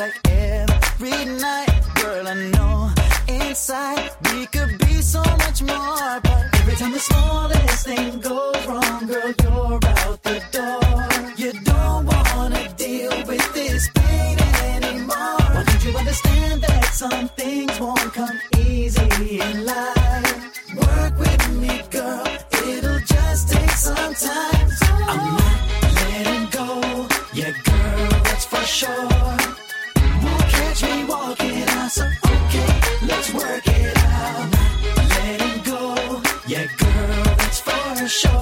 like every night. Girl, I know inside we could be so much more, but every time the smallest thing goes wrong, girl, you're out the door. You don't wanna deal with this pain anymore. Why don't you understand that some things won't come easy in life? Work with me, girl, it'll just take some time. I'm not letting go, yeah, girl, that's for sure. Won't catch me walking out, so okay, let's work it out. Not letting go, yeah, girl, that's for sure.